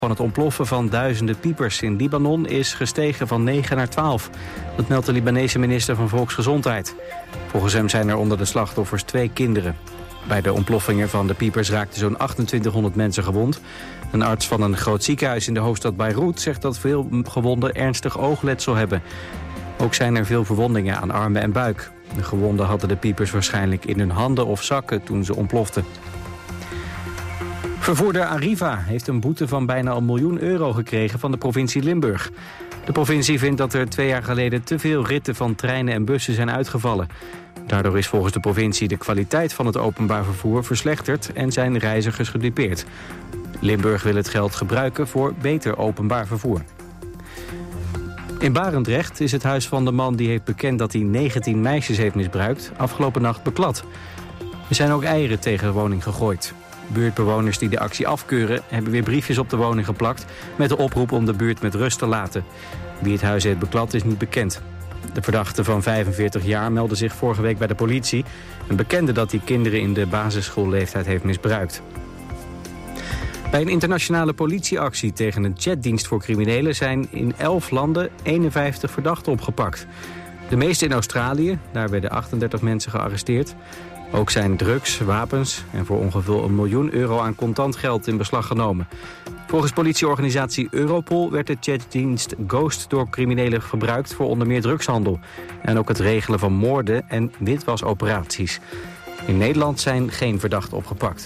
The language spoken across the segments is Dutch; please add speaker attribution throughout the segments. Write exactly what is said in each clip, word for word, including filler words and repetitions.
Speaker 1: van het ontploffen van duizenden piepers in Libanon is gestegen van negen naar twaalf. Dat meldt de Libanese minister van Volksgezondheid. Volgens hem zijn er onder de slachtoffers twee kinderen. Bij de ontploffingen van de piepers raakten zo'n achtentwintighonderd mensen gewond. Een arts van een groot ziekenhuis in de hoofdstad Beirut zegt dat veel gewonden ernstig oogletsel hebben. Ook zijn er veel verwondingen aan armen en buik. De gewonden hadden de piepers waarschijnlijk in hun handen of zakken toen ze ontploften. Vervoerder Arriva heeft een boete van bijna een miljoen euro gekregen van de provincie Limburg. De provincie vindt dat er twee jaar geleden te veel ritten van treinen en bussen zijn uitgevallen. Daardoor is volgens de provincie de kwaliteit van het openbaar vervoer verslechterd en zijn reizigers gedupeerd. Limburg wil het geld gebruiken voor beter openbaar vervoer. In Barendrecht is het huis van de man die heeft bekend dat hij negentien meisjes heeft misbruikt afgelopen nacht beklad. Er zijn ook eieren tegen de woning gegooid. Buurtbewoners die de actie afkeuren hebben weer briefjes op de woning geplakt met de oproep om de buurt met rust te laten. Wie het huis heeft beklad is niet bekend. De verdachte van vijfenveertig jaar meldde zich vorige week bij de politie en bekende dat hij kinderen in de basisschoolleeftijd heeft misbruikt. Bij een internationale politieactie tegen een chatdienst voor criminelen zijn in elf landen eenenvijftig verdachten opgepakt. De meeste in Australië, daar werden achtendertig mensen gearresteerd. Ook zijn drugs, wapens en voor ongeveer een miljoen euro aan contant geld in beslag genomen. Volgens politieorganisatie Europol werd de chatdienst Ghost door criminelen gebruikt voor onder meer drugshandel. En ook het regelen van moorden en witwasoperaties. In Nederland zijn geen verdachten opgepakt.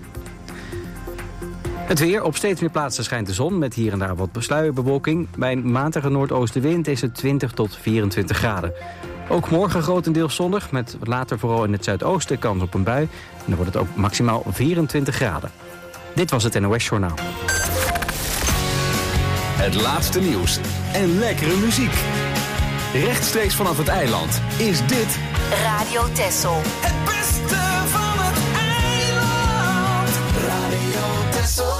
Speaker 1: Het weer. Op steeds meer plaatsen schijnt de zon met hier en daar wat sluierbewolking. Bij een matige noordoostenwind is het twintig tot vierentwintig graden. Ook morgen grotendeels zonnig, met later vooral in het zuidoosten kans op een bui. En dan wordt het ook maximaal vierentwintig graden. Dit was het N O S Journaal.
Speaker 2: Het laatste nieuws en lekkere muziek. Rechtstreeks vanaf het eiland is dit
Speaker 3: Radio Texel.
Speaker 4: Het beste van het eiland. Radio Texel.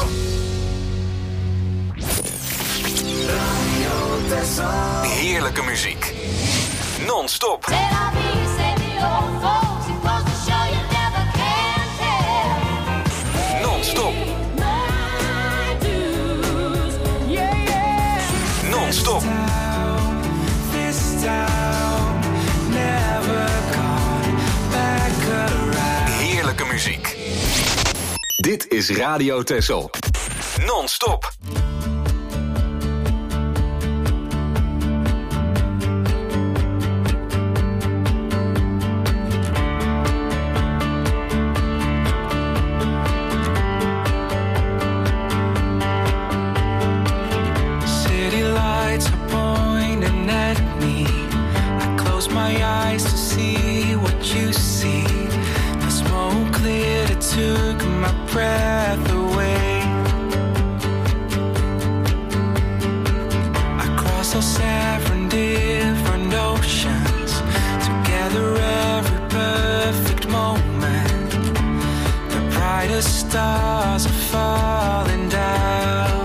Speaker 4: Radio Texel.
Speaker 2: heerlijke muziek. Non-stop. Non-stop. Non-stop. Heerlijke muziek. Dit is Radio Texel. Non-stop.
Speaker 4: Breath away. Across those seven different oceans, together every perfect moment. The brightest stars are falling down.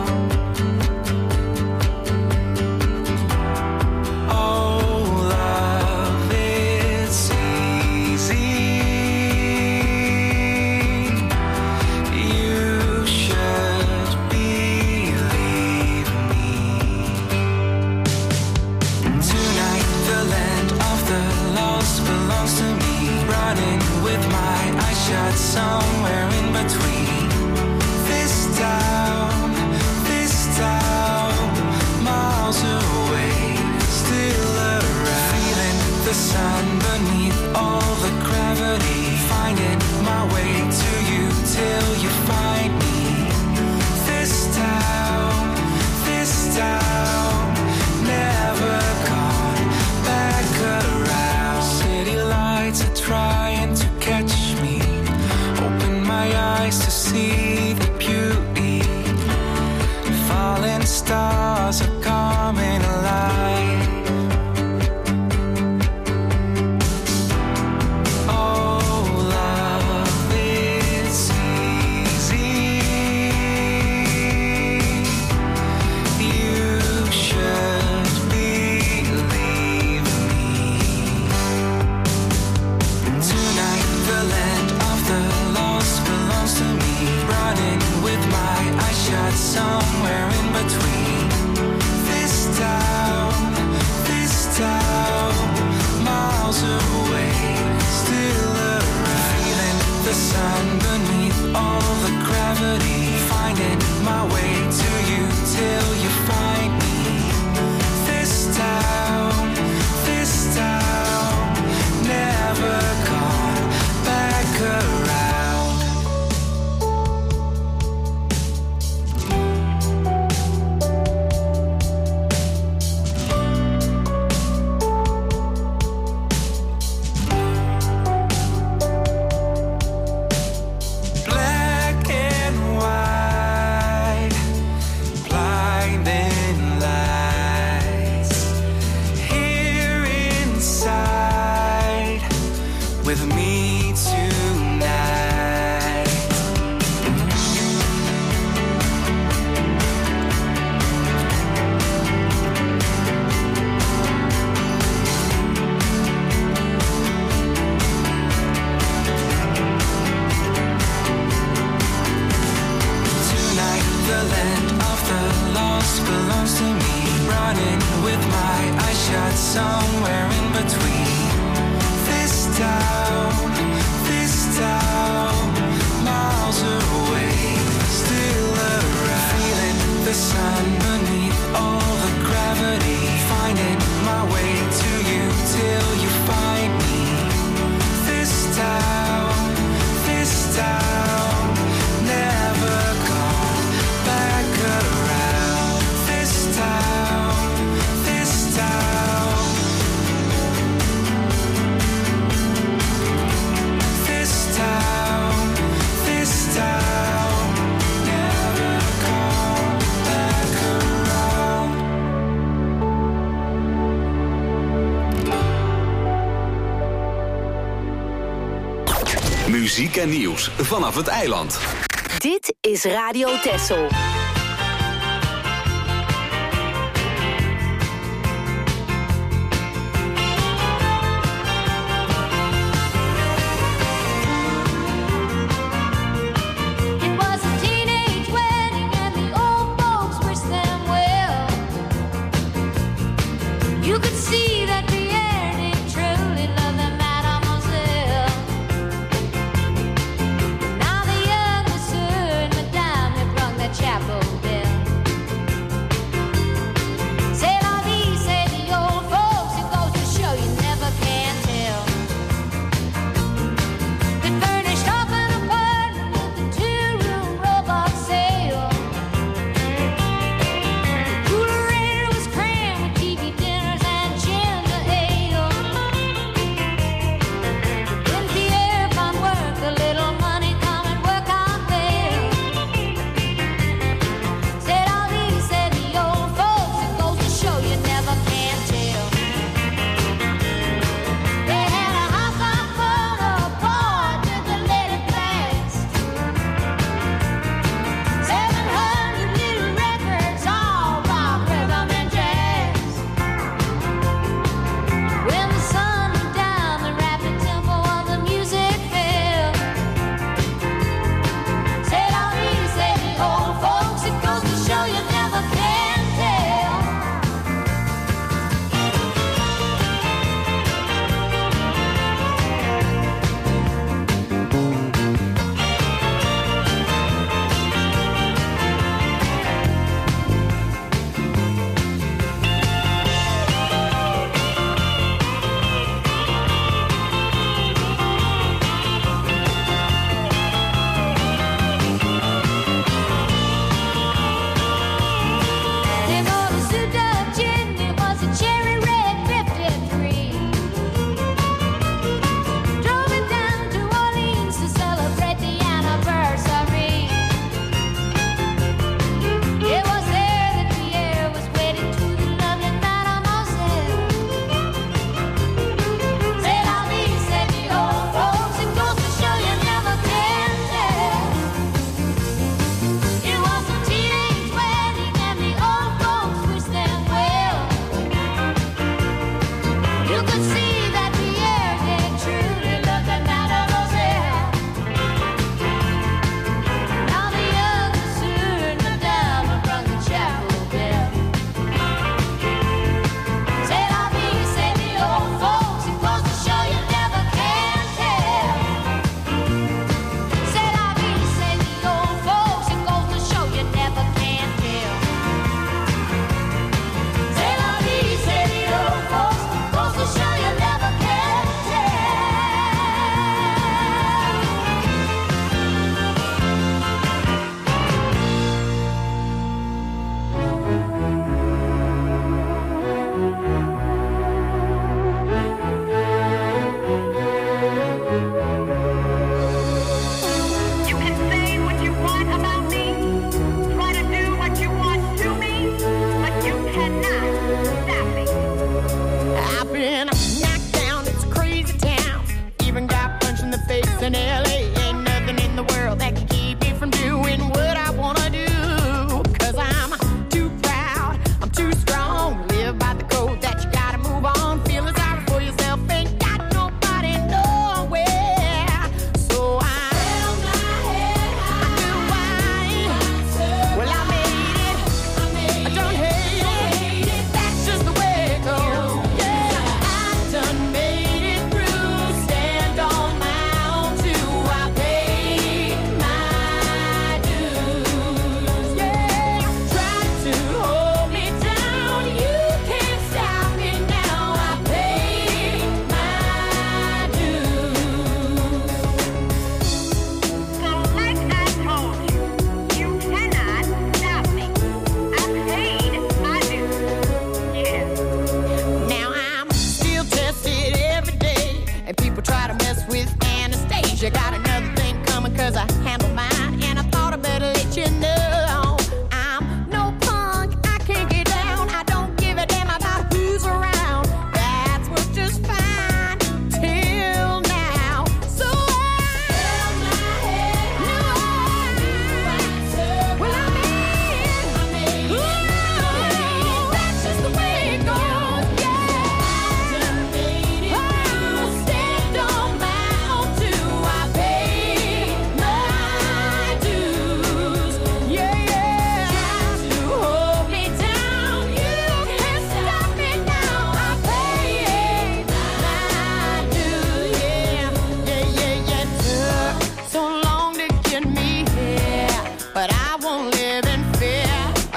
Speaker 4: Somewhere in between this town, this town, miles away, still around. Feeling the sun beneath all the gravity, finding my way to you till you find me. This town, this town, never gone back around. City lights are trying to catch me. My eyes to see the beauty. Falling stars are coming alive. Oh, love is easy. You should believe me. Tonight the land of the lost belongs to me. Running with my eyes shut, some somewhere in between. This town, this town, miles away, still around. Feeling the sun beneath all the gravity, finding my way to you till you find me. This town, this town, never gone back around. Black and white, blinding lights, here inside with me tonight. Tonight the land of the lost belongs to me. Running with my eyes shut somewhere in between. This town, this town, miles away, still around. Feeling the sun beneath all the gravity, finding my way to you till you find me. This town, this town, never gone back around. This town, this town, this town, this town, never gone back around.
Speaker 2: Muziek en nieuws vanaf het eiland.
Speaker 3: Dit is Radio Texel.
Speaker 5: It was a teenage wedding and the old folks wished them well. You could see that Pierre did truly love the mademoiselle. Now the youngest son, Madame, had rung the chapel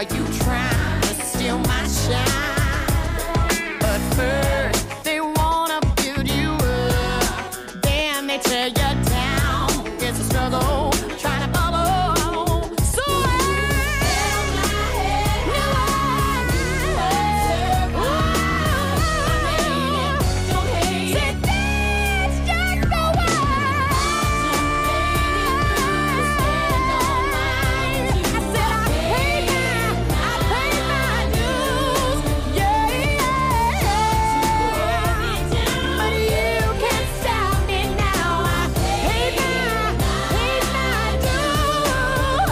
Speaker 6: Are you trying to steal my shine? But first, they wanna build you up, then they tear you down. It's a struggle, trying to bubble. So I held my head high. Don't hate it. That's just the way. I said I paid my, I paid my dues. Yeah, yeah. But you can't stop me now. I paid my, paid my dues.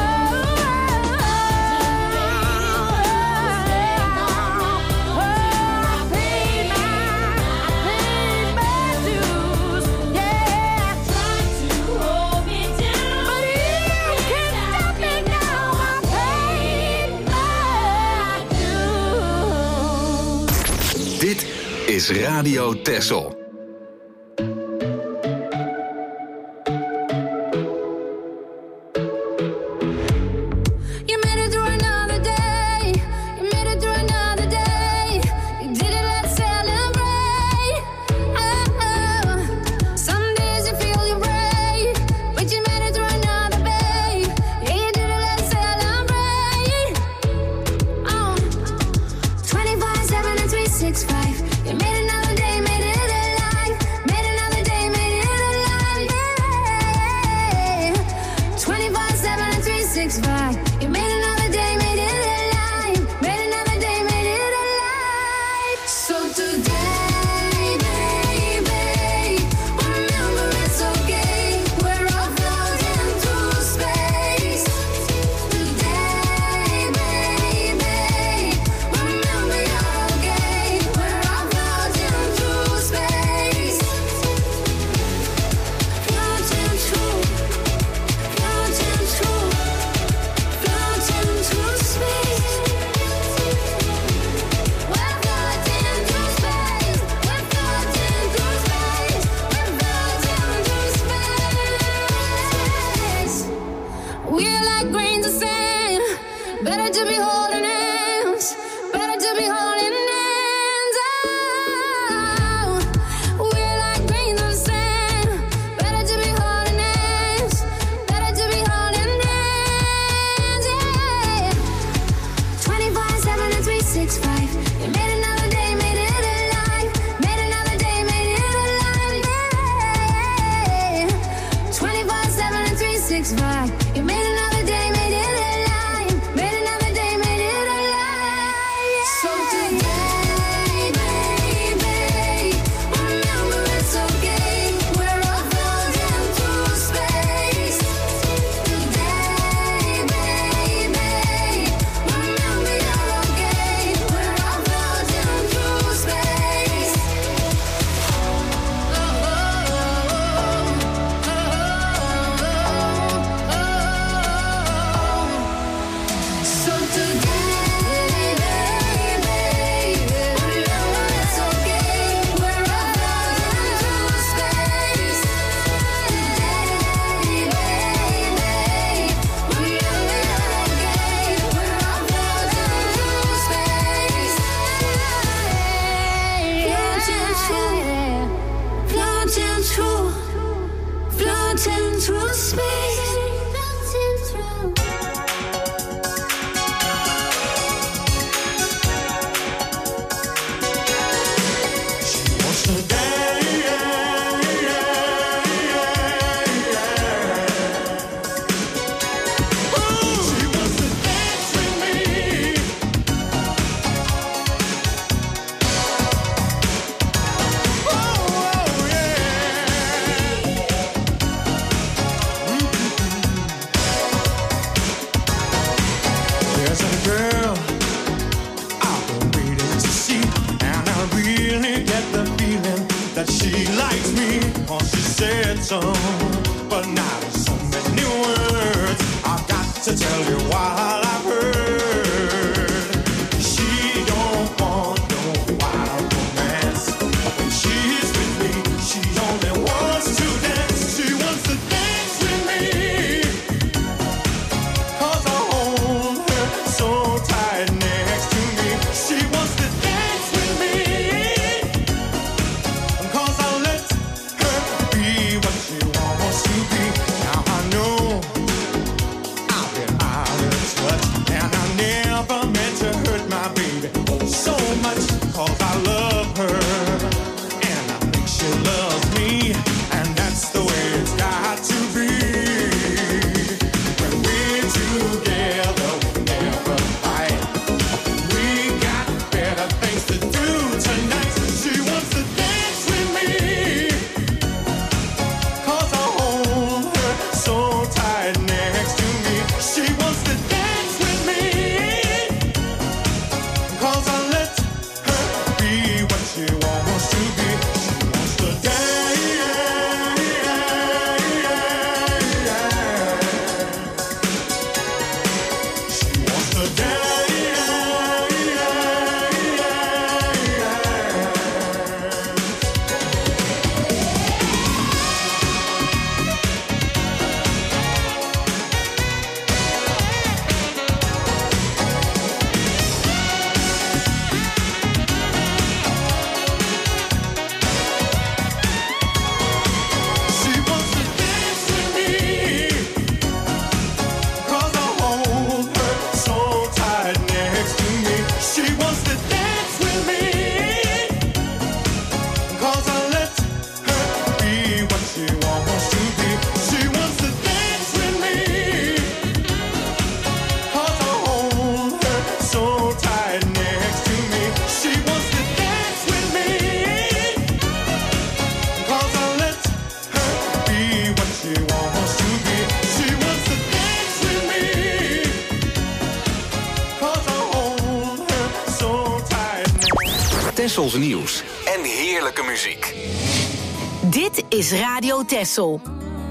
Speaker 6: Oh, I paid my, I paid my dues. Yeah, trying to hold me down, but you can't stop me now. I paid my dues.
Speaker 2: Dit is Radio Texel.
Speaker 5: You made it through another day. You made it through another day. You did it, let's celebrate. Oh, oh. Some days you feel you're brave, but you made it through another day. Yeah, you did it, let's celebrate. Oh, twenty-four seven and three sixty-five. You made another day, made it alive. Made another day, made it alive. Yeah. twenty-four seven and three sixty-five. You made another day, made it alive. Made another day, made it alive. So today, baby, remember it's okay. We're all floating through space. Today, baby, remember you're okay. We're all floating through space. Floating through, floating through, floating through space. We're floating through space. We're floating through space. We're floating through space. We're like grains of sand. Better to be holding hands. Better to be holding hands. Oh, we're like grains of sand. Better to be holding hands. Better to be holding hands. Yeah. twenty-four seven and three sixty-five. You made another day, made it alive. Made another day, made it alive. Yeah. twenty-four seven and three sixty-five. You made another day, made it alive. Made another day, made it alive. So today, baby, remember it's okay. We're all floating through space. Today, baby, remember you're okay. We're all floating through space. So today, baby, remember it's okay. We're all floating through space. Today, baby, remember you're okay. We're all floating through space. Floating through, floating through space. Floating through.
Speaker 4: Wants to She wants to dance with me. Oh, yeah. There's a girl I've been waiting to see, and I really get the feeling that she likes me. Oh, she said so, but not in so many words. I've got to tell you what I've heard. She don't want no wild romance. When she's with me, she only wants to dance. She wants to dance with me, 'cause I hold her so tight. 'cause I love her, and I think she loves me, and that's the way it's got to be. When we're together, we never fight. We got better things to do tonight. She wants to dance with me, 'cause I hold her so tight next to me. She wants to dance with me, 'cause I let her be what she wants to be. She wants to dance. She wants to dance. She wants to dance with me, 'cause I hold her so tight next to me. She wants to dance with me, 'cause I let her be what she wants to be. She wants to dance with me, 'cause I hold her so tight next to me. She wants to dance with me, 'cause I let her be what she wants to be. She wants to dance with me, 'cause I hold her so tight.
Speaker 2: Tessels nieuws en heerlijke muziek.
Speaker 3: Dit is Radio Tessel.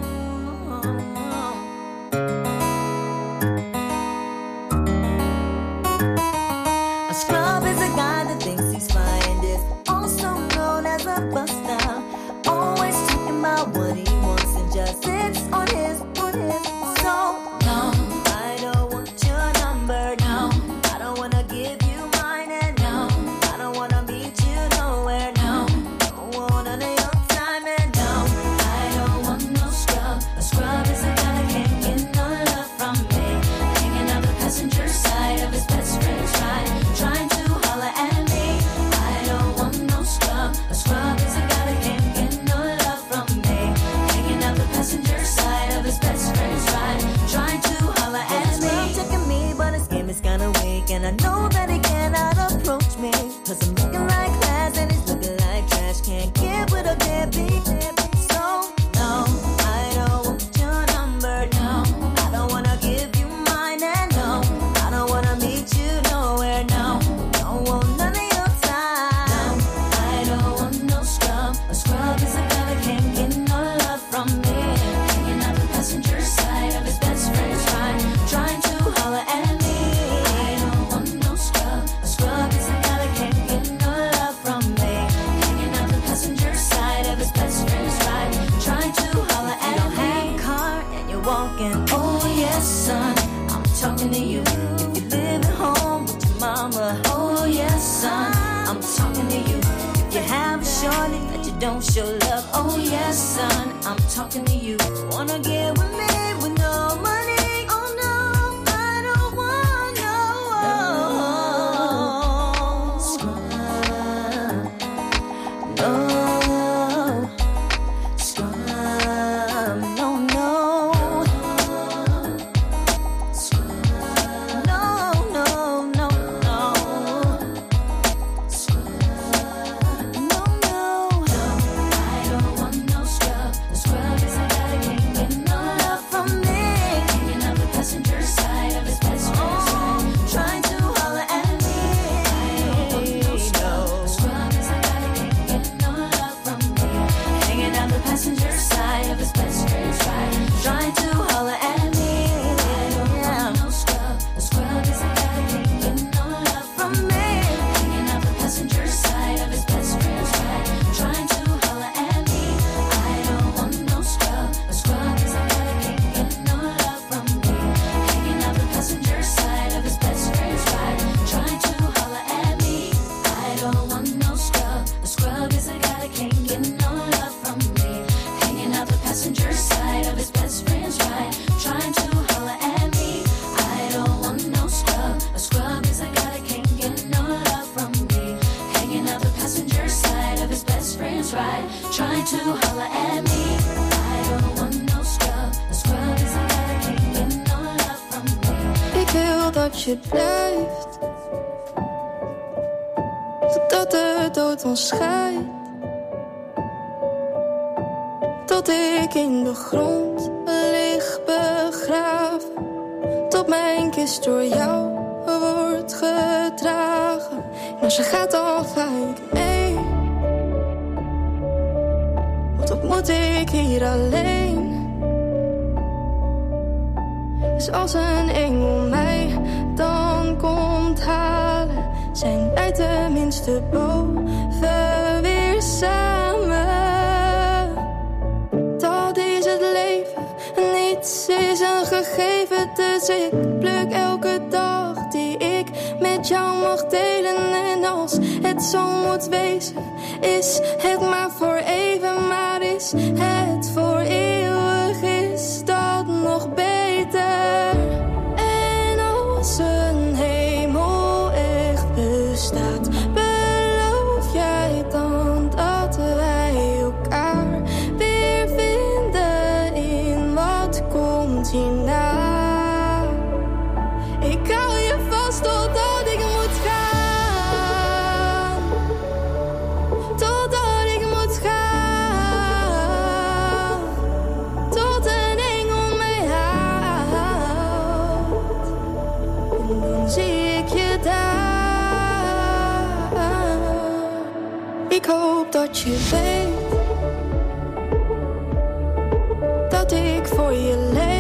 Speaker 7: A scrub is a guy that thinks he's fine, is also known as a buster. Always talking about what he wants and just sits on his, on his. So no, I don't want your number. No, I don't wanna give you mine, and no, I don't wanna meet you nowhere. No, don't want none of your time, and no, I don't want no scrub. A scrub is a guy that can't get no love from me. Hanging out the passenger side of his best friend's ride, trying to holler at me. I don't want no scrub. A scrub is a guy that can't get no love from me. Hanging out the passenger side of his best friend's ride, trying to holler at me. He's checking me, but his game is kinda weak, and I know that he cannot approach me, 'cause I'm looking like class and he's looking like trash. Can't get with a deadbeat. So no, I don't want your number. No, I don't wanna give you mine, and no, I don't wanna meet you nowhere. No, don't want none of your time. I don't want no scrub. A scrub is a guy that can't get no love from me. Hanging out the passenger side of his best friend's ride, trying to holler at me. I don't want no scrub. A scrub is a guy that can't get no love from me. Hanging out the passenger side of his best friend's ride, trying to holler at me. You don't have a car and you're walking. Oh yes, son, I'm talking to you. If you live at home with your mama. Oh yes, son, I'm talking to you. If you have a shorty that you don't show love. Oh yes, son, I'm talking to you. Wanna get with me with no money? Oh no, I don't want no scrub. No scrub. No, no. No, no, no, no. No, no. I don't want no scrub. A scrub is a guy that can't get no love from
Speaker 8: dat je blijft. Totdat de dood ons scheidt. Tot ik in de grond lig begraven. Tot mijn kist door jou wordt gedragen. En als je gaat dan ga ik mee. Want wat moet ik hier alleen? Dus als een engel mij dan komt halen, zijn wij tenminste boven weer samen. Dat is het leven, niets is een gegeven. Dus ik pluk elke dag die ik met jou mag delen. En als het zo moet wezen, is het maar voor even. Maar is het voor eeuwig, is dat nog beter. En als een hemel echt bestaat, beloof jij dan dat wij elkaar weer vinden in wat komt hierna? Ik hou je vast totdat ik moet gaan. Totdat ik moet gaan. Tot een engel mij haalt. En dan zie ik je daar. Ik hoop dat je weet dat ik voor je leef.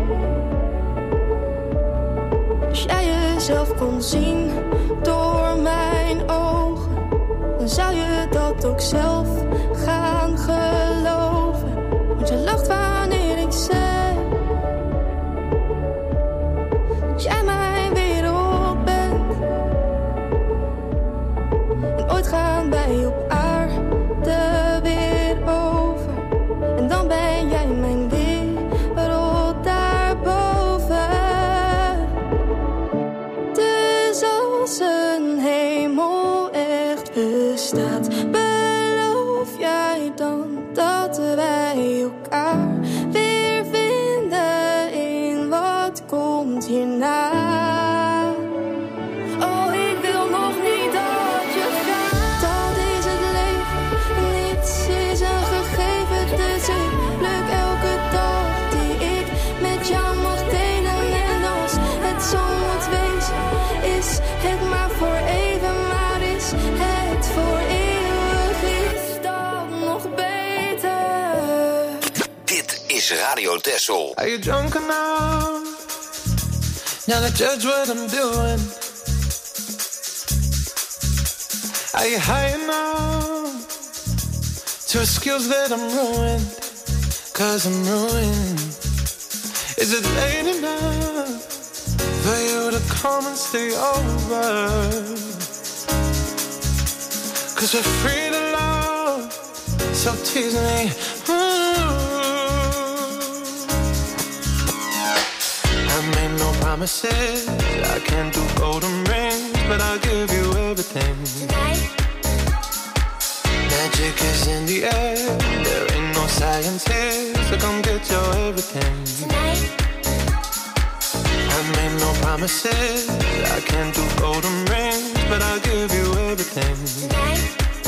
Speaker 8: Als jij jezelf kon zien door mijn ogen, dan zou je dat ook zelf gaan geloven. Want je lacht wanneer ik zeg dat jij mijn wereld bent. En ooit gaan wij op aarde weer over. En dan ben jij mijn wereld daarboven. Dus als een hemel echt bestaat, beloof jij dan dat wij elkaar weer vinden in wat komt hierna? Oh, ik wil nog niet dat je gaat. Dat is het leven, niets is een gegeven. Dus ik pluk elke dag die ik met jou mag delen. En als het zo moet wezen, is het maar voor even. Maar is het voor eeuwig, is dat nog beter?
Speaker 9: Dit is Radio Texel.
Speaker 10: Are you drunk enough now to judge what I'm doing? Are you high enough to excuse that I'm ruined? Cause I'm ruined. Is it late enough for you to come and stay over? Cause we're free to love, so tease me. Ooh. I made no promises, I can't do golden rings, but I'll give you everything.
Speaker 5: Tonight,
Speaker 10: Magic is in the air, there ain't no science here, so come get your everything.
Speaker 5: tonight,
Speaker 10: I made no promises, I can't do golden rings, but I'll give you everything.
Speaker 5: tonight,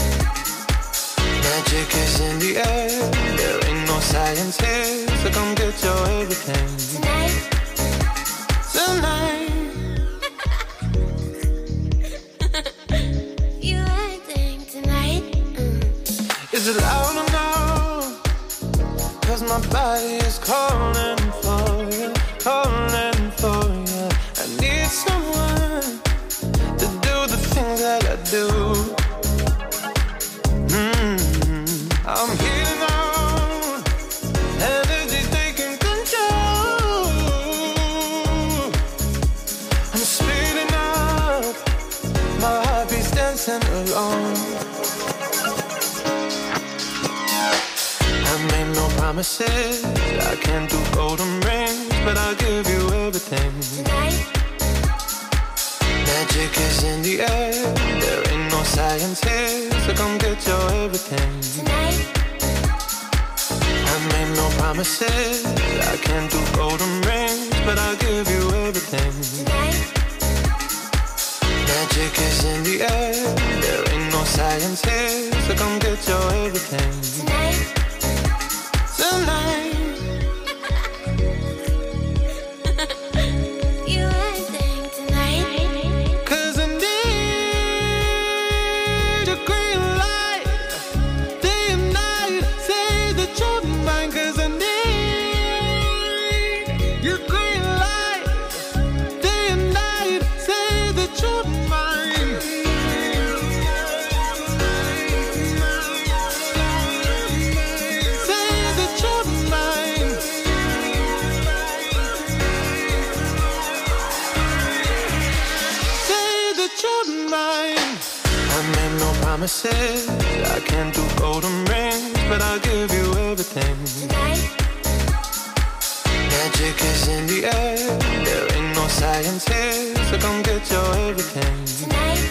Speaker 10: Magic is in the air, there ain't no science here, so come get your everything.
Speaker 5: tonight.
Speaker 10: Tonight,
Speaker 5: You acting tonight. Mm.
Speaker 10: is it loud or no? Cause my body is calling for you, calling for you. I need someone to do the things that I do. Mm, I'm healing on, energy's taking control. I'm speeding up, my heart beats dancing alone. I made no promises, I can't do golden rings, but I'll give you everything.
Speaker 5: Tonight,
Speaker 10: Magic is in the air, there ain't no science here, so come get your everything.
Speaker 5: tonight,
Speaker 10: I made no promises, I can't do golden rings, but I'll give you everything.
Speaker 5: tonight,
Speaker 10: Magic is in the air. There ain't no science here, so come get your everything tonight. Tonight.
Speaker 5: You everything tonight.
Speaker 10: 'Cause I need a green light, day and night. Say that you're mine, 'cause I need your green light, day and night. Say that you're mine. Say that you're mine. Say that you're mine. I made no promises, I can't do golden rings, but I'll give you everything
Speaker 5: Tonight.
Speaker 10: Magic is in the air. There ain't no science here, so come get your everything
Speaker 5: Tonight.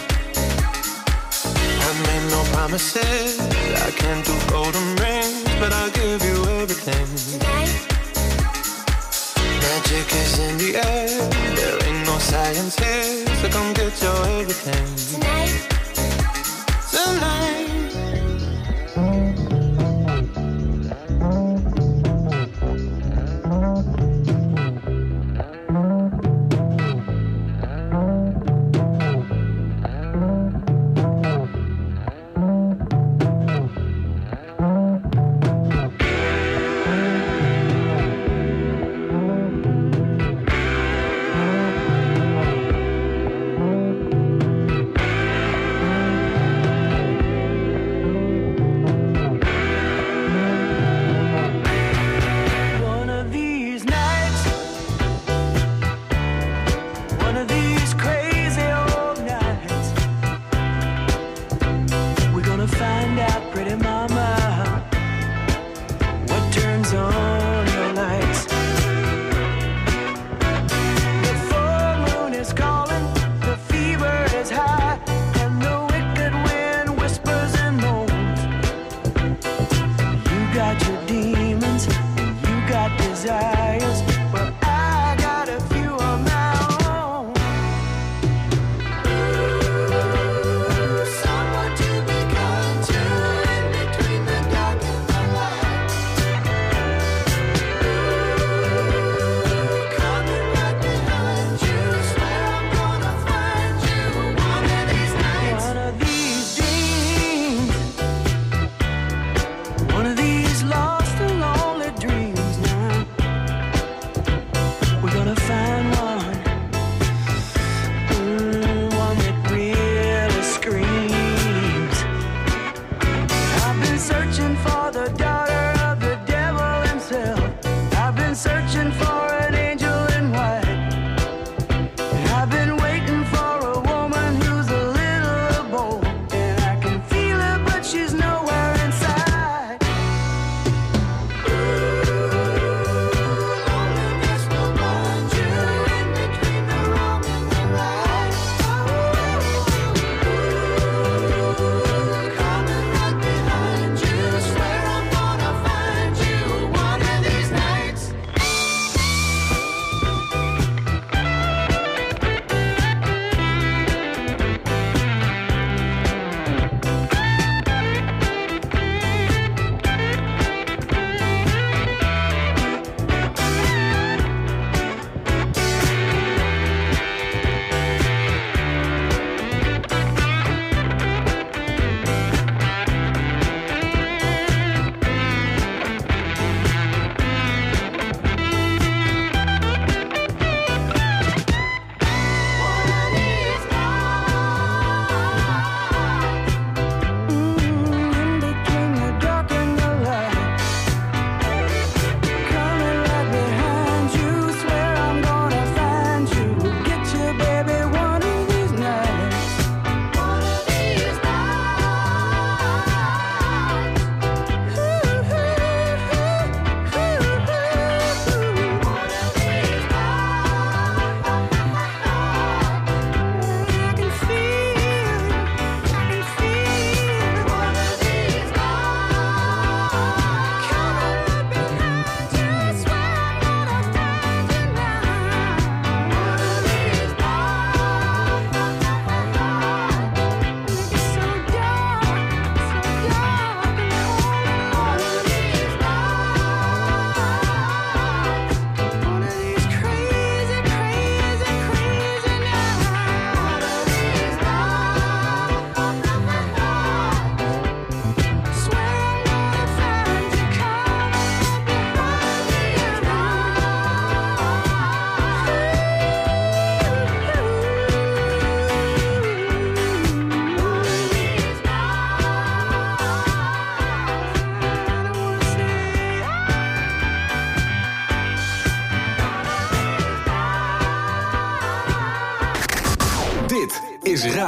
Speaker 10: I made no promises, I can't do golden rings, but I'll give you everything
Speaker 5: Tonight.
Speaker 10: Magic is in the air. There ain't no science here, so come get your everything
Speaker 5: Tonight.
Speaker 10: tonight.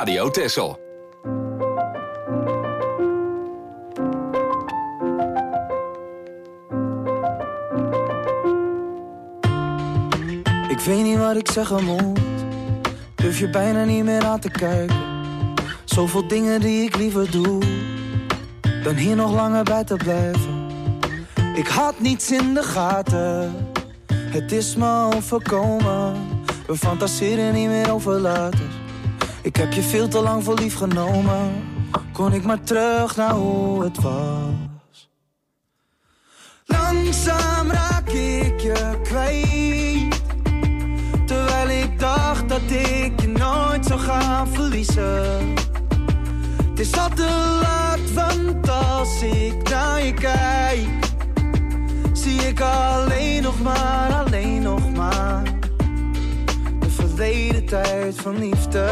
Speaker 2: Radio Texel.
Speaker 11: Ik weet niet wat ik zeggen moet. Durf je bijna niet meer aan te kijken. Zoveel dingen die ik liever doe dan hier nog langer bij te blijven. Ik had niets in de gaten. Het is me overkomen. We fantaseren niet meer over later. Ik heb je veel te lang voor lief genomen. Kon ik maar terug naar hoe het was. Langzaam raak ik je kwijt. Terwijl ik dacht dat ik je nooit zou gaan verliezen. Het is al te laat, want als ik naar je kijk, zie ik alleen nog maar, alleen nog maar de verleden tijd van liefde.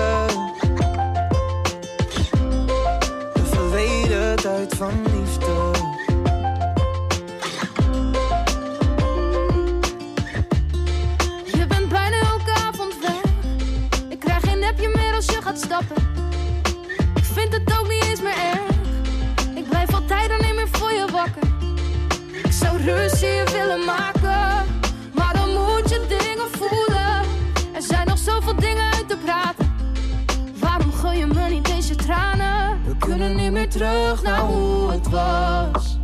Speaker 11: De verleden tijd van liefde.
Speaker 8: Je bent bijna elke avond weg. Ik krijg geen nepje meer als je gaat stappen. Ik vind het ook niet eens meer erg. Ik blijf altijd alleen meer voor je wakker. Ik zou ruzie willen maken, maar dan moet je dingen voelen. Er zijn nog zoveel dingen uit te praten. Waarom gooi je me niet deze tranen? We kunnen niet meer terug naar hoe het was.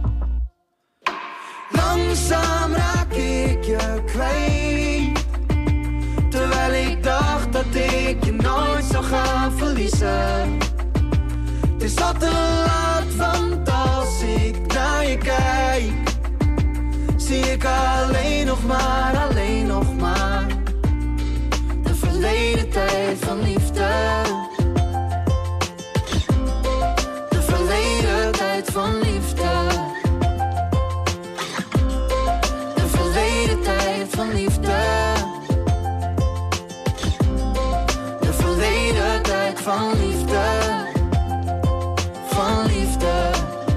Speaker 11: Langzaam raak ik je kwijt. Terwijl ik dacht dat ik je nooit zou gaan verliezen. Het is al te laat, want als ik naar je kijk, zie ik alleen nog maar, alleen nog maar de verleden tijd van liefde. De verleden tijd van liefde. De verleden tijd van liefde. De verleden tijd van liefde. Van liefde.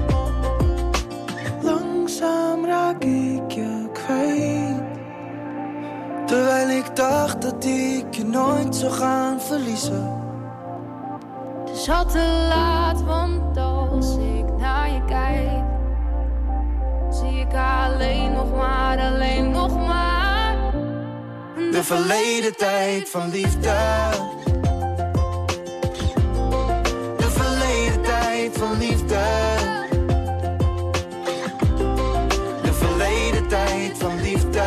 Speaker 11: Langzaam raak ik je kwijt. Terwijl ik dacht dat ik je nooit zou gaan verliezen.
Speaker 8: Het is al te laat, want als ik naar je kijk, zie ik alleen nog maar, alleen nog maar
Speaker 11: de verleden tijd van liefde. De verleden tijd van liefde. De verleden tijd van liefde.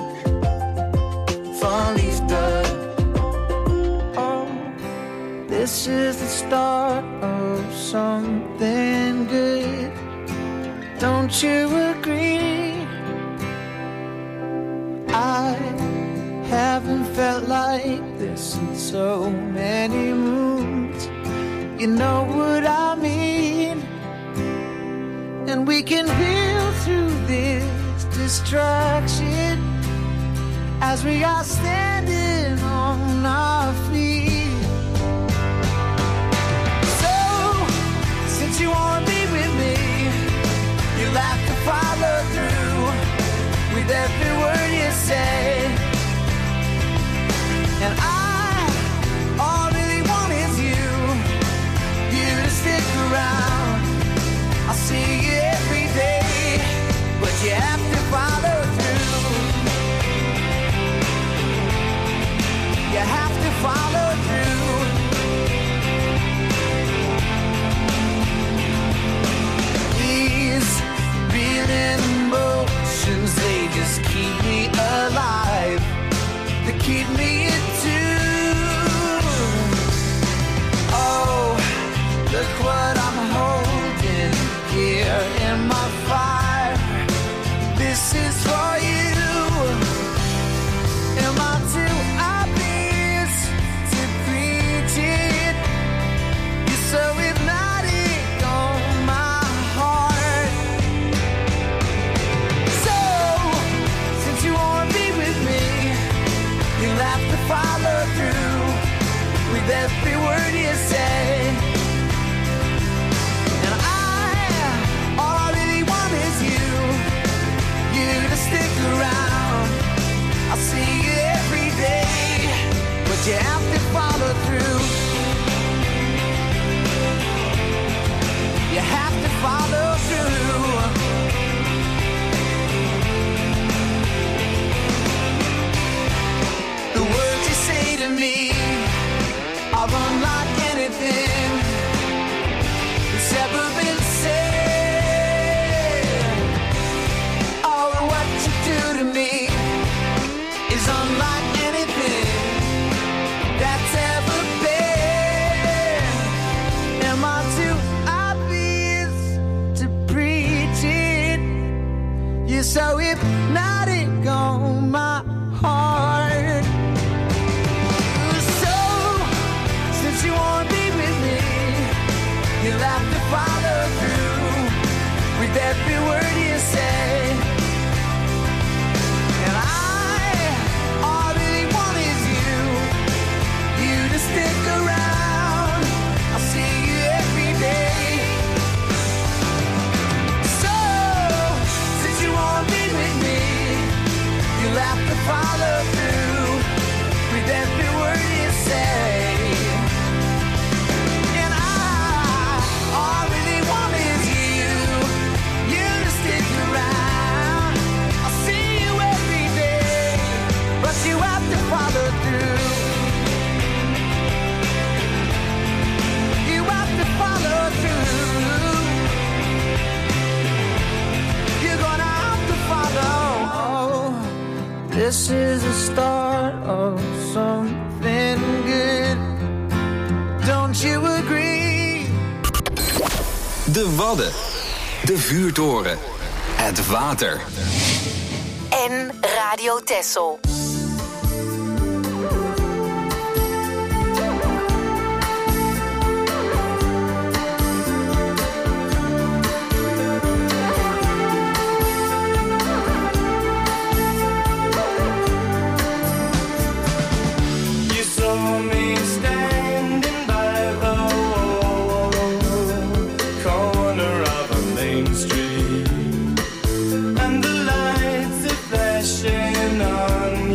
Speaker 11: Van liefde. Oh, this is the start of something good. Don't you agree? I haven't felt like this in so many moons. You know what I mean? And we can heal through this distraction as we are standing on our feet. So, since you wanna be with me, you'll have to follow through with every word you say. And I, all I really want is you, you to stick around. I'll see you every day, but you have to follow through. You have to anything that's ever been said. Oh, and what you do to me is unlike anything that's ever been. Am I too obvious to preach it? You're so hypnotic on my heart. So, since you won't be with me, you'll have to follow through with every word you say. And I, all I really want is you, you to stick around. I'll see you every day. So, since you won't be with me, you'll have to follow through with every word you say. And I, all I really want is you, you to stick around. I'll see you every day, but you have to follow through. You have to follow through. You're gonna have to follow. This is the start of something good. Don't you agree?
Speaker 2: De Wadden. De vuurtoren. Het water.
Speaker 3: En Radio Texel.
Speaker 10: You saw me standing by the corner of a main street, and the lights are flashing on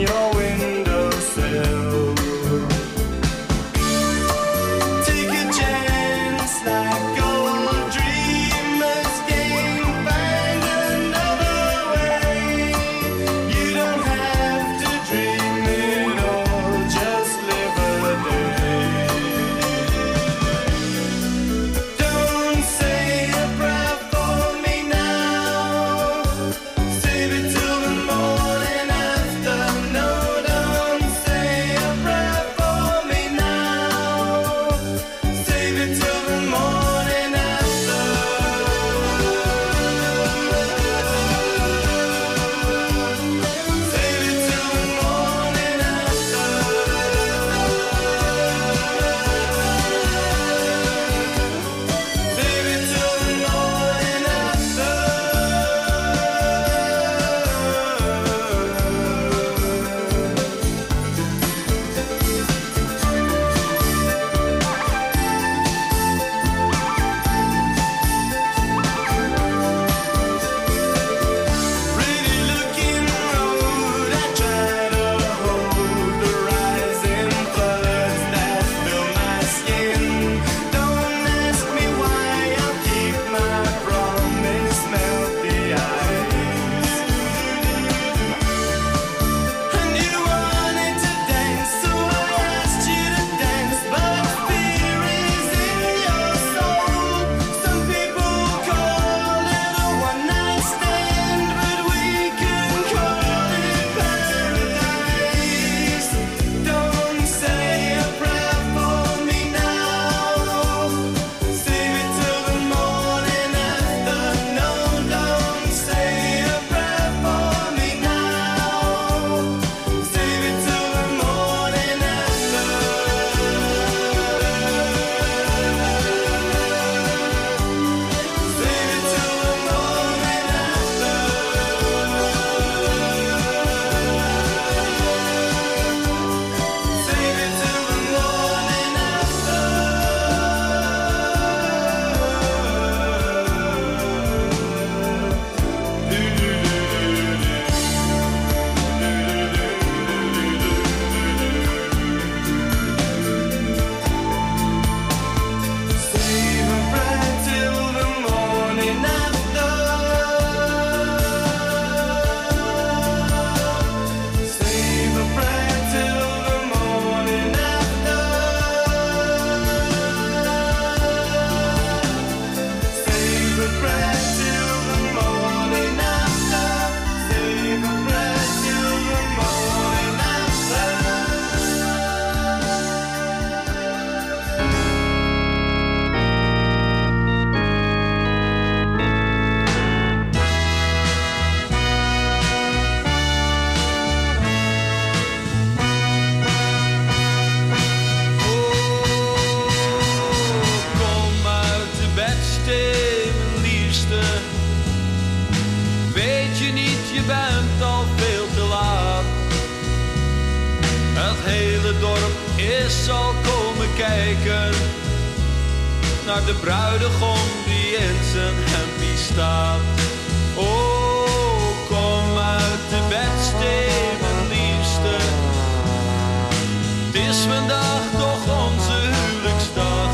Speaker 12: zal komen kijken naar de bruidegom die in zijn hempie staat. Oh, kom uit de bedstee, mijn liefste. Het is vandaag toch onze huwelijksdag.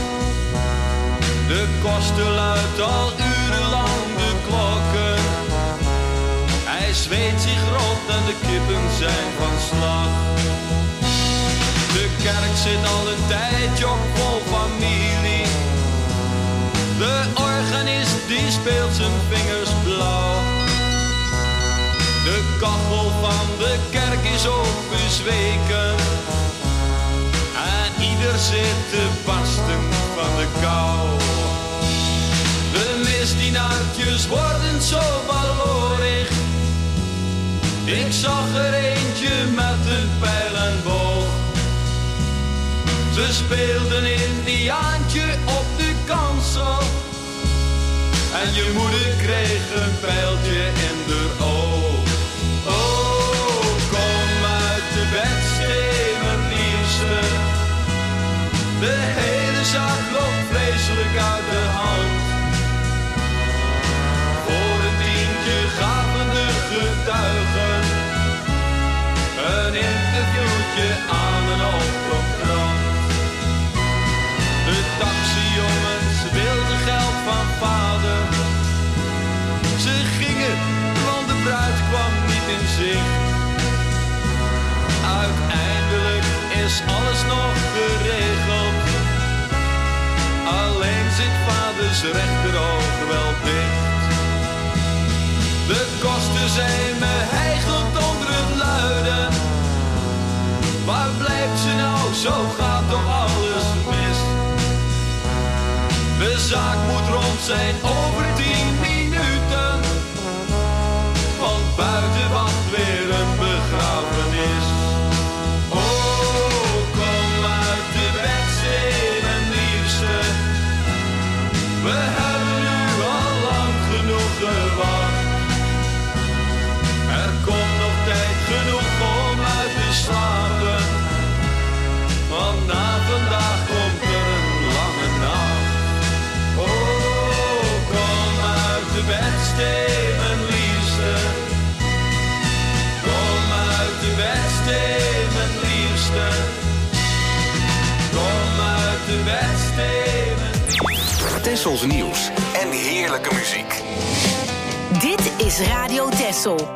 Speaker 12: De koster luidt al urenlang de klokken. Hij zweet zich rot en de kippen zijn van slag. De kerk zit al een tijdje op vol familie. De organist die speelt zijn vingers blauw. De kachel van de kerk is ook bezweken. En ieder zit te barsten van de kou. De misdienaartjes worden zo baloorig. Ik zag er eentje met een pijl en boog. Ze speelden Indiaantje op de kansel. En je moeder kreeg een pijltje in de oog. Oh, kom uit de bedstee, mijn liefste. De hele zaak loopt vreselijk uit de hand. Voor een tientje gaven de getuigen een interviewtje aan een oproepkrant. De taxijongens wilden geld van vader. Ze gingen, want de bruid kwam niet in zicht. Uiteindelijk is alles nog geregeld. Alleen zit vaders rechteroog wel dicht. De kosten zijn me hijgend onder het luiden. Waar blijft ze nou, zo gaat toch alles mis. De zaak moet rond zijn over tien minuten. Want buiten wacht weer een begrafenis. Oh, kom uit de bedstee, mijn liefste. We hebben nu al lang genoeg gewacht. Er komt nog tijd genoeg om uit te slapen. Want na vandaag komt er een lange nacht. Oh, kom uit de bedstee, mijn liefste. Kom uit de bedstee, mijn liefste. Kom uit de bedstee, mijn liefste.
Speaker 9: Tessels nieuws en heerlijke muziek.
Speaker 3: Dit is Radio Tessel.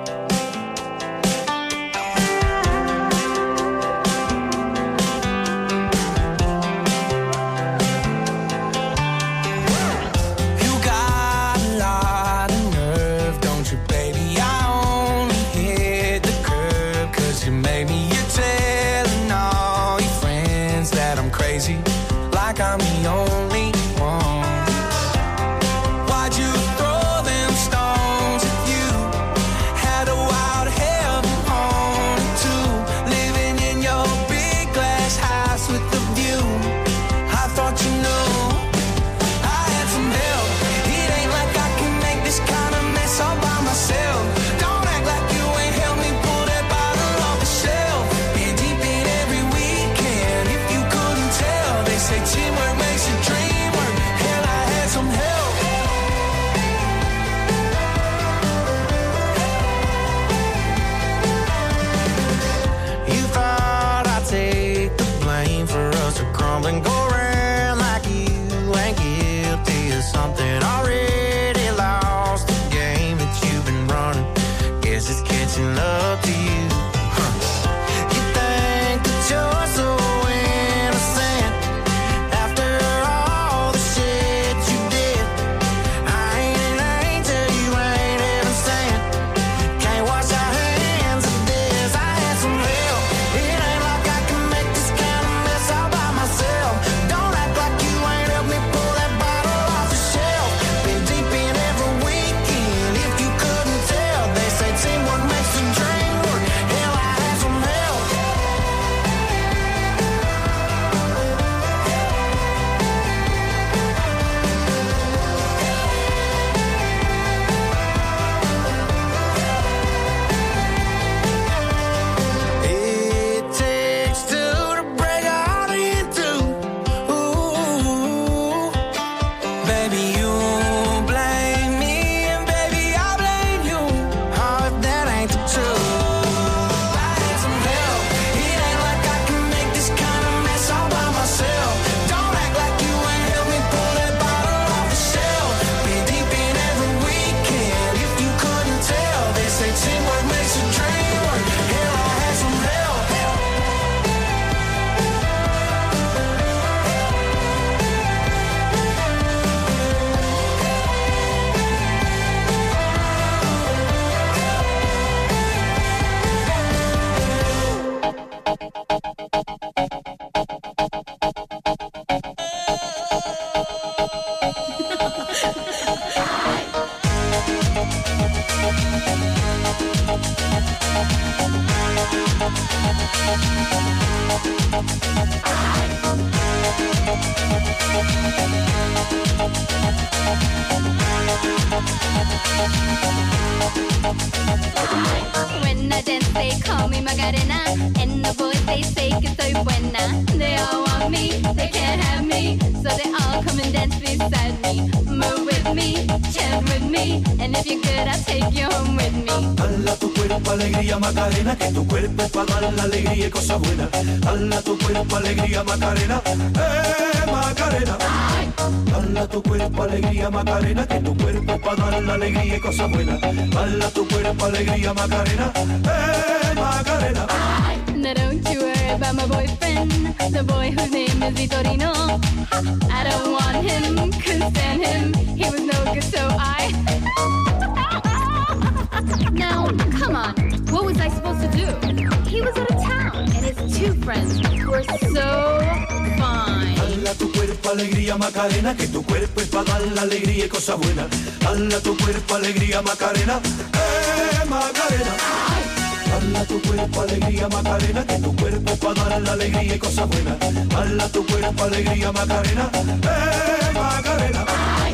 Speaker 11: Like I'm the only one. Why'd you throw them stones at you? Had a wild heaven on it too. Living in your big glass house with the view. I thought you knew I had some help. It ain't like I can make this kind of mess all by myself. Don't act like you ain't helped me pull that bottle off the shelf. Been deep in every weekend. If you couldn't tell, they say teamwork makes a dream work. Hell, I had some help. You thought I'd take the blame for us to crumble and go around like you ain't guilty of something already lost. The game that you've been running, guess it's catching up to you. Huh. You think that you're so innocent after all the shit you did. I ain't an angel, you ain't even sent. Can't wash our hands of this. I had some help. It ain't like I can make this kind of mess all by myself. Don't act like you ain't helped me pull that bottle off the shelf. Been deep in every weekend. If you couldn't tell, they say teamwork makes the dream
Speaker 5: buena. They all want me, they can't have me, so they all come and dance beside me. Move with me, chant with me, and if you're good, I'll take you home with me.
Speaker 13: Dala tu cuerpo alegría Macarena, que tu cuerpo es para dar la alegría y cosas buenas. Dala tu cuerpo alegría Macarena, eh Macarena. Dala tu cuerpo alegría Macarena, que tu cuerpo es para dar la alegría y cosas buenas. Dala tu cuerpo alegría Macarena, eh Macarena.
Speaker 5: Now don't you worry about my boyfriend, the boy whose name is Vitorino. I don't want him, couldn't stand him, he was no good, so I... Now, come on, what was I supposed to do? He was out of town, and his two friends were so fine.
Speaker 13: Dala tu cuerpo alegría Macarena, que tu cuerpo es para dar la alegría y cosas buenas. Dala tu cuerpo alegría Macarena, eh Macarena. Dala tu cuerpo alegría Macarena, que tu cuerpo es para dar la alegría y cosas buenas. Dala tu cuerpo alegría Macarena, eh Macarena.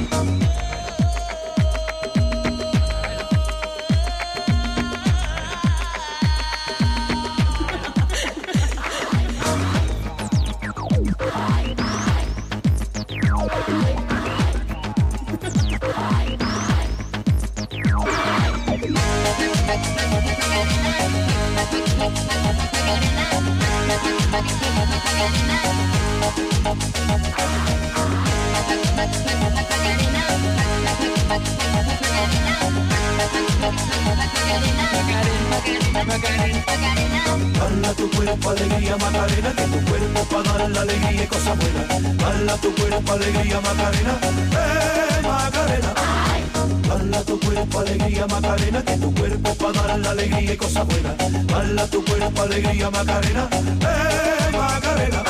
Speaker 13: Dala tu cuerpo alegría Macarena, que tu cuerpo para dar la alegría y cosas buenas. Dala tu cuerpo alegría Macarena, eh Macarena. Dala tu cuerpo alegría Macarena, que tu cuerpo para dar la alegría y cosas buenas. Dala tu cuerpo alegría Macarena, eh Macarena.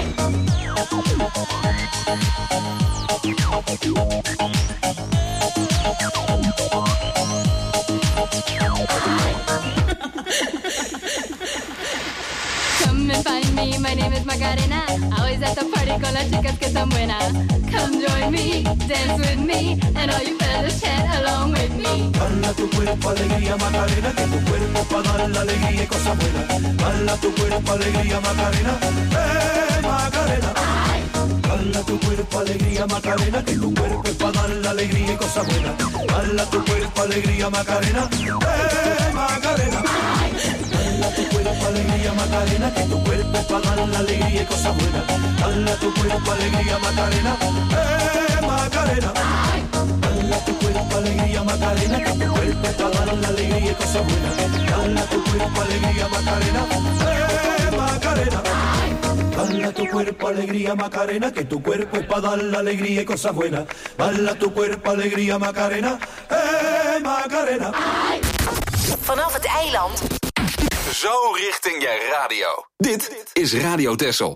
Speaker 5: Come and find me, my name is Macarena. Always at the party con las chicas que están buenas. Come join me, dance with me, and all you fellas chant along with me.
Speaker 13: Dala tu cuerpo alegría Macarena, que tu cuerpo para dar la alegría y cosas buenas. Dala tu cuerpo alegría Macarena, eh Macarena. Dala tu cuerpo alegría Macarena, que tu cuerpo es para dar la alegría y cosas buenas. Dala tu cuerpo alegría Macarena, eh Macarena. Dala tu cuerpo alegría Macarena, que tu cuerpo es para dar la alegría y cosas buenas. Dala tu cuerpo alegría Macarena, eh Macarena. Dala tu cuerpo alegría Macarena, que tu cuerpo es para dar la alegría y cosas buenas. Dala tu cuerpo alegría Macarena, eh Macarena. Dala tu cuerpo alegría Macarena, que tu cuerpo es para dar la alegría y cosas buenas. Dala tu cuerpo alegría Macarena, eh Macarena.
Speaker 3: Vanaf het eiland.
Speaker 2: Zo richting je radio. Dit is Radio Texel.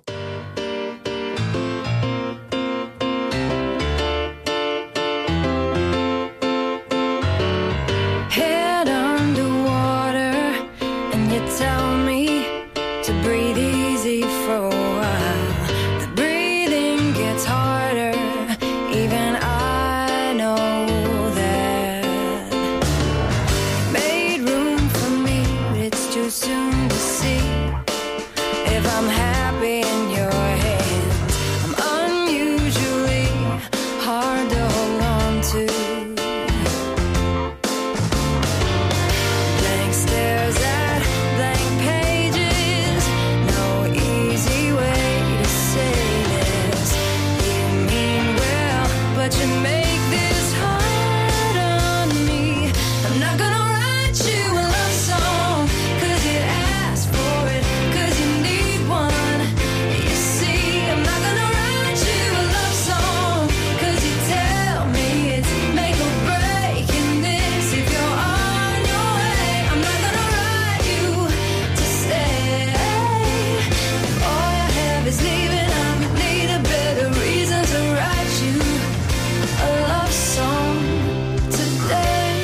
Speaker 8: Head underwater, and you tell me to breathe easy for a while. The breathing gets harder, even I know that. Made room for me, but it's too soon to see if I'm happy in your hands. I'm unusually hard to hold on to. Blank stares at blank pages, no easy way to say this. You mean well, but you make this hard on me. I'm not gonna write you a love song, cause you asked for it, cause you need one. You see, I'm not gonna write you a love song, cause you tell me it's make or break in this. If you're on your way, I'm not gonna write you to stay. If all you have is leaving, I would need a better reason to write you a love song today.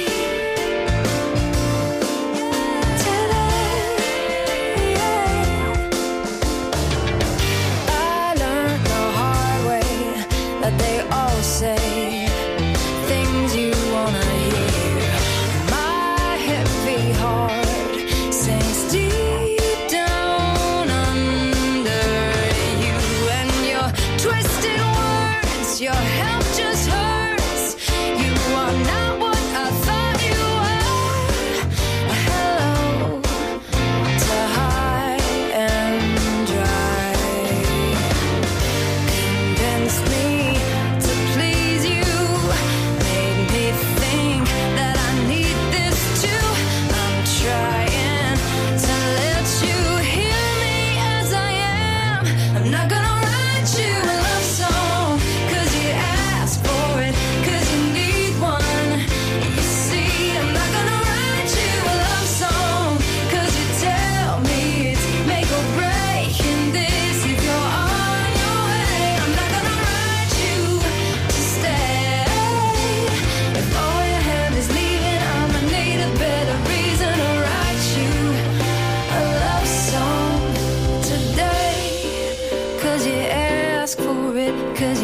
Speaker 8: I learned the hard way that they all say things you wanna hear. My heavy heart sinks deep down under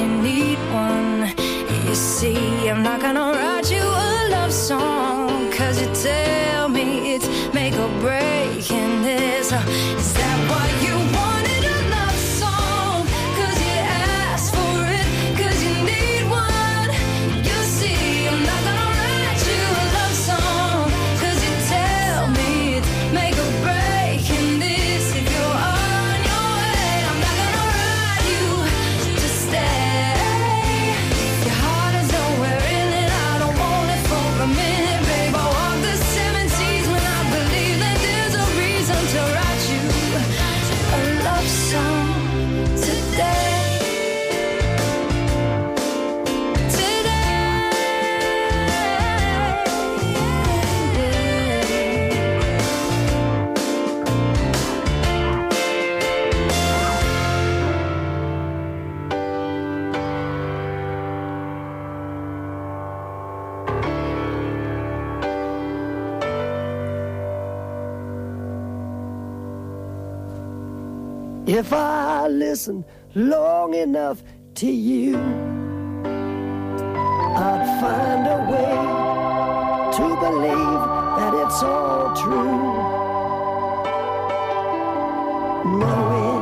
Speaker 8: need one. You see, I'm not gonna write you a love song, cause you tell me it's make or break in this. Uh, is that what you wanted, a love song? Cause you asked for it, cause you need one. You see, I'm not gonna write you a love song, cause you tell me it's make or break in this. If you're on your way, I'm not gonna write you to stay. Your heart is nowhere in it, I don't want it for a minute, babe. I walk the seven seas when I believe that there's a reason to write you a love song today.
Speaker 14: If I listen long enough to you, I'd find a way to believe that it's all true. Knowing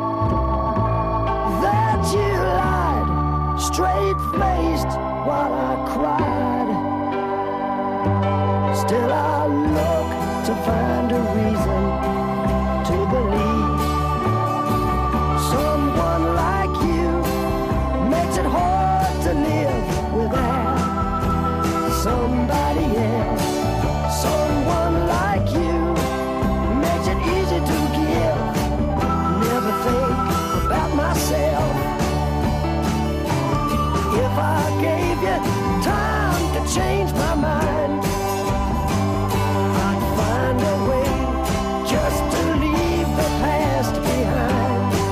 Speaker 14: that you lied, straight-faced while I cried. Still I look to find a reason to believe. Someone like you makes it hard to live without somebody else. Someone like you makes it easy to give. Never think about myself. If I gave you time to change my mind, I'd find a way just to leave the past behind.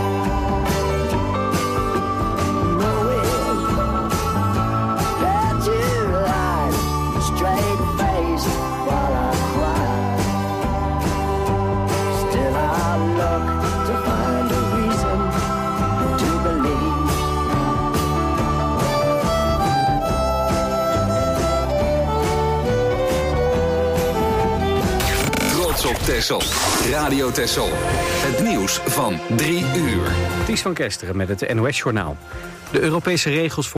Speaker 2: Op Texel. Radio Texel. Het nieuws van drie uur.
Speaker 1: Ties van Kesteren met het N O S-journaal. De Europese regels voor